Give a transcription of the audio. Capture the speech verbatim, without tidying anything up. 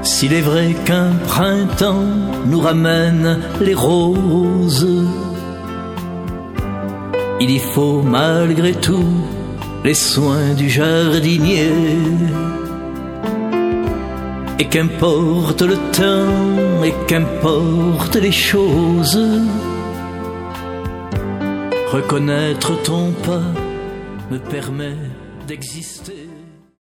S'il est vrai qu'un printemps nous ramène les roses, il y faut malgré tout les soins du jardinier. Et qu'importe le temps, et qu'importe les choses, reconnaître ton pas me permet d'exister.